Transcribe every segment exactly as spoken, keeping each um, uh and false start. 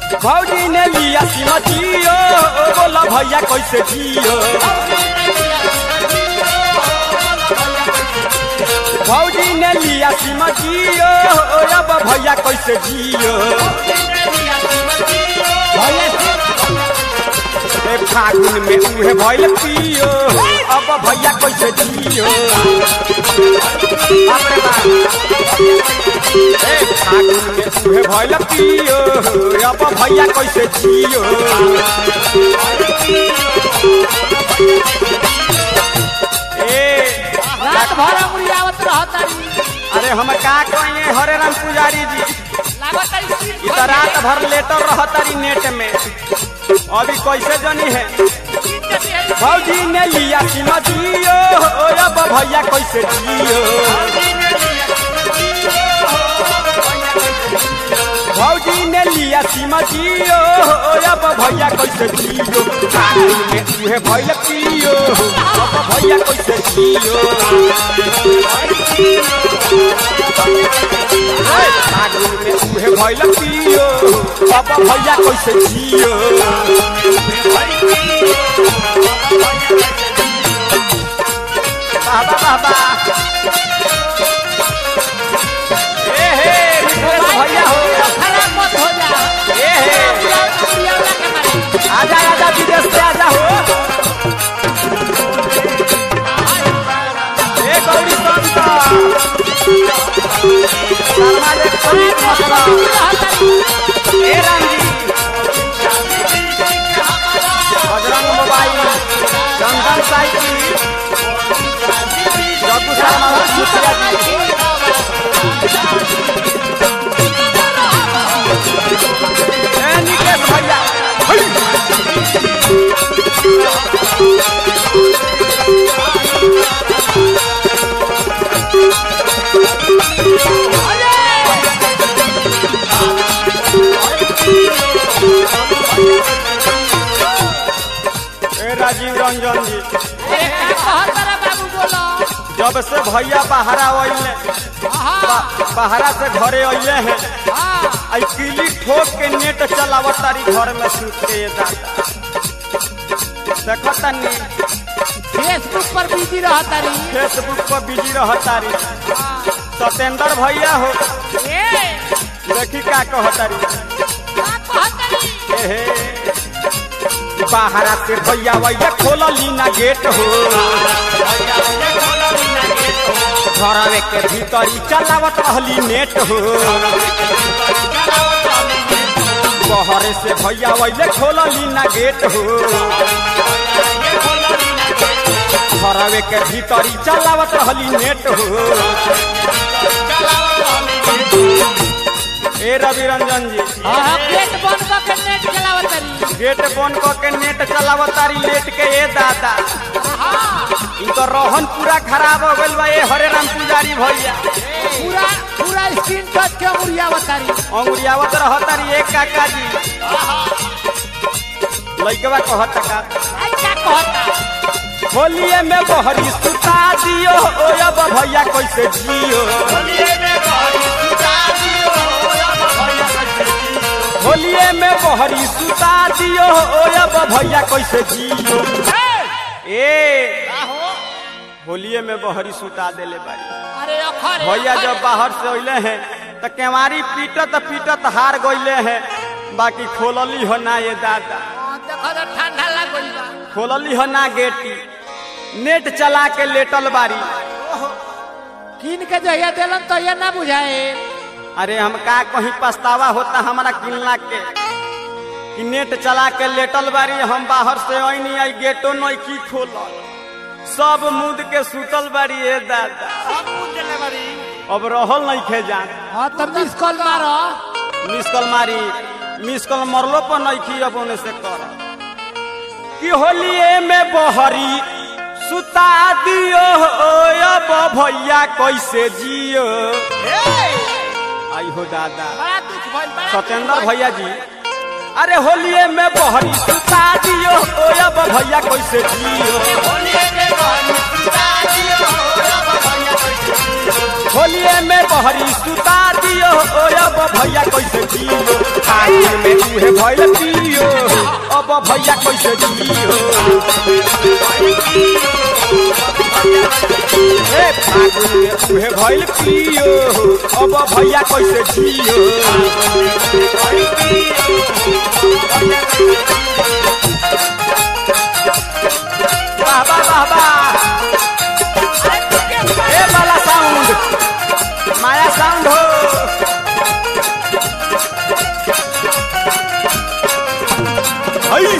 भौजी ने लिया सीमा जियो बोला भैया कैसे जियो भौजी ने लिया सीमा जियो अब भैया कैसे जियो फागुन में उहे भइल पियो अब भैया कैसे जियो फागुन में उहे भइल पियो अब भैया कैसे जियो रात भर उड़ियावत रहतारी। अरे हम का कहिए हरे राम पुजारी जी इधर रात भर लेटल रहतारी नेट में अभी कैसे जनी है भौजी ने लिया सीमा जियो अब भैया कैसे जियो भौजी ने लिया सीमा जियो अब भैया कैसे जियो फागुन में उहे भइल पियो अब भैया कैसे जियो फागुन में उहे भइल पियो अब भैया कैसे जियो बाबा बाबा ए हे भैया हो खराब मत हो जा। ए हे आजा आजा विदेश से आजा हो ए गौरी संत शर्मा जी खरीद मसला ए राम जी बजरंग मोबाइल चंदन साइकिल जगू शर्मा मुखिया जी ए निकेश भैया ए राजीव रंजन जी बाबू बोलो जब से भैया बाहरा अइले बाहरा से घरे अइले हैं आई किली ठोक के नेट चलावत तारी घर में सूत के देखतानी फेसबुक पर बिजी रहतारी। फेसबुक पर बिजी रहतारी सत्येंद्र भैया हो देखी का कहतारी एहे बाहरा से भैया भैया खोलली ना गेट हो घरवे के भीतरी चलावत रहली नेट हो बहरे से भैया भैया खोलली ना गेट हो घरवे के भीतरी चलावत रहली नेट हो ए रवि रंजन जी गेट बंद करके नेट चलावतारी गेट बंद करके नेट चलावतारी लेट के ए दादा इनका रोहन पूरा खराब हो गइल बा ए हरे राम पुजारी भैया पूरा पूरा स्क्रीन टच के उड़ियावतारी अंगुरियावत रहतारी एक काका जी लइकवा कहता का क्या कहता होलिए में बहरी सुता दियो ओ अब भैया कैसे जियो होलिए में बहरी सुता दियो होलिए में बहरी सुता दियो ओ अब भैया कैसे जियो ए होलिए में बहरी सुता देले बारी अरे अखरे भैया जब बाहर से अइले हैं तो केवारी पीटत पीटत हार गइले हैं बाकी खोलली हो ना ये दादा देखो तो ठंडा लग गइल बा खोलली हो ना गेटी नेट चला के लेटल बारी किन के जहिया देलन तो ये ना बुझाए अरे हम का कहीं पछतावा होता हमारा किनला के कि नेट चला के लेटल बारी हम बाहर से आईनी आई गेटो नहीं की खोलल सब मुद के सुतल बारी ए दादा अब रहल नहीं खे जान हां तब मिस कॉल मारो मिस कॉल मारी मिस कॉल मरलो पर नहीं की अब उन्हें से कर कि होलिए में बहरी सुता दियो अब भैया कैसे जियो आई हो दादा बड़ा दुख भइल बड़ा सत्येंद्र भैया जी अरे होलिए में बहरी सुता दियो अब भैया कैसे जियो होलिए में बहरी सुता दियो अब भैया होलिए में बहरी सुता दियो ओ अब भैया कैसे जियो फागुन में उहे भइल पियो अब भैया कैसे जियो ए फागुन में उहे भइल पियो अब भैया कैसे जियो वाह वाह वाह वाह ए वाला साउंड माया साउंड हो हई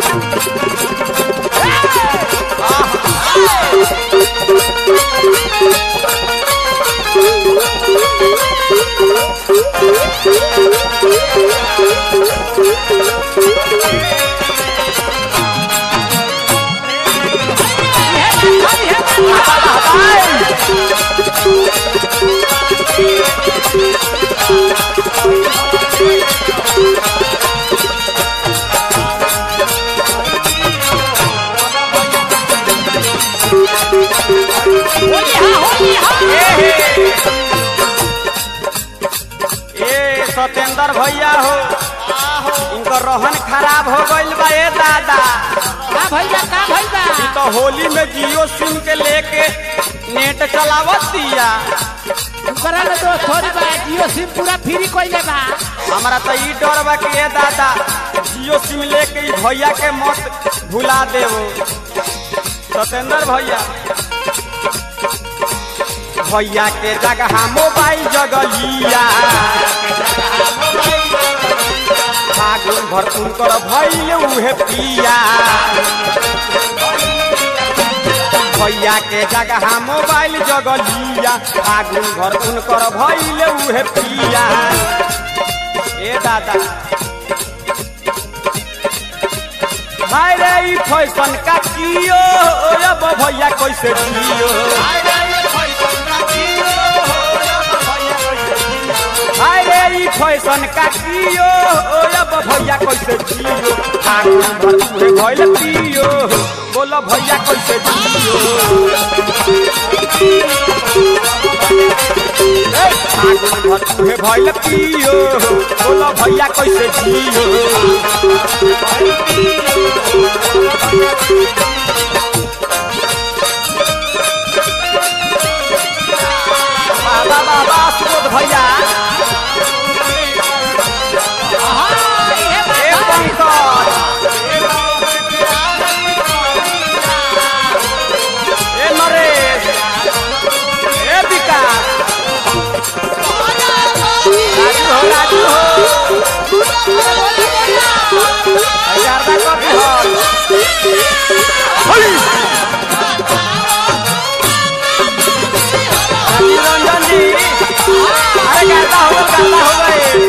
ए सत्येंद्र भैया हो इनका रोहन खराब हो गइल बा ए दादा का भैया का भैया ई तो होली में जियो सिम के लेके नेट चलावत दिया उकरा ले तो थोड़ी बा जियो सिम पूरा फ्री कइले बा हमारा तो ई डर बा कि ए दादा जियो सिम लेके ई भैया के मत भुला देवो सत्येंद्र भैया भैया के जगह मोबाइल जगलिया फागुन भर उनकर भइल उहे पिया भैया के जगह मोबाइल जगलिया फागुन भर उनकर भइल उहे पिया ए दादा हाय रे ई फैशन का कियो अब भैया कैसे जियो हाय रे ई फैशन का कियो अब भैया कैसे जियो फागुन भर उहे भइल पियो बोलो भैया कैसे जियो फागुन भर उहे भइल पियो बोलो भैया कैसे जियो बाबा बाबा सुबोध भैया ए पंकज ए नरेश ए विकास राजू हो राजू हो हजार कॉपी हो रंजन जी अरे गाता हो गाता हो गए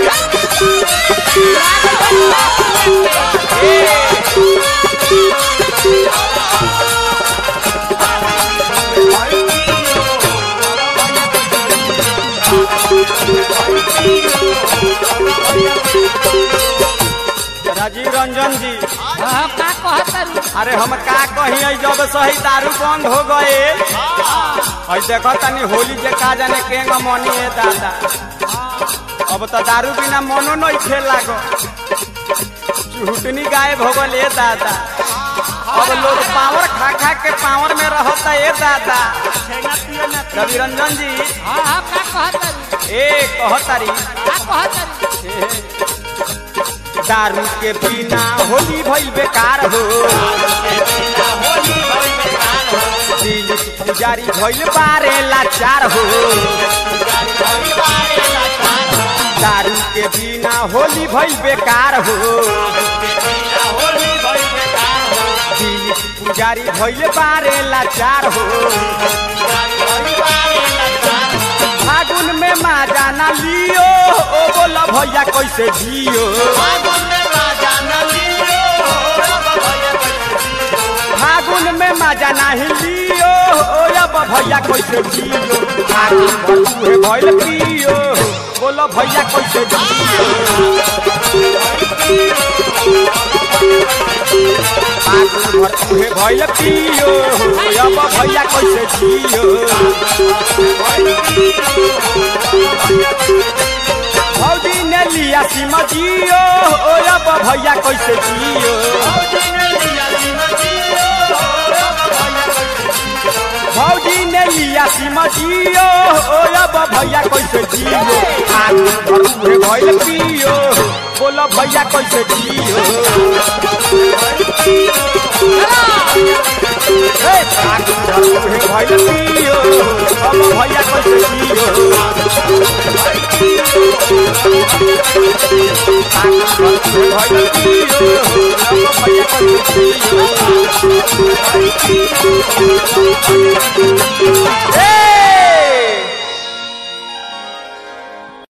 राजीव रंजन जी हां का कहत अरे हम का कही जब सही दारू बंद हो गए और देखो तनी होली जे का जाने केंग मनी है दादा अब तो दारू बिना मनो नहीं खेल लागो चुहटनी गायब हो गल ए दादा अब लोग पावर खा खा के पावर में रहता ए दादा रवि रंजन जी हां हां का कहत ए कहतारी का कहत दारू के बिना होली भइल बेकार हो दिलीप पुजारी भइल बारे लाचार हो दारू के बिना होली भइल बेकार हो दिलीप पुजारी भइल बारे लाचार हो फागुन में माजा ना लियो ओ बोला भैया कैसे जियो फागुन में मजा नहीं लियो अब भैया कैसे जियो फागुन भर भइल पियो बोलो भैया कैसे जियो फागुन भर उहे भइल पियो अब भैया कैसे जियो भौजी ने लिया सीमा जियो अब भैया कैसे जियो भौजी ने लिया सीमा जियो अब भैया कैसे जियो फागुन भर उहे भइल पियो बोलो भैया कैसे जियो फागुन भर उहे भइल पियो अब भैया कैसे जियो फागुन भर उहे भइल पियो अब भैया कैसे जियो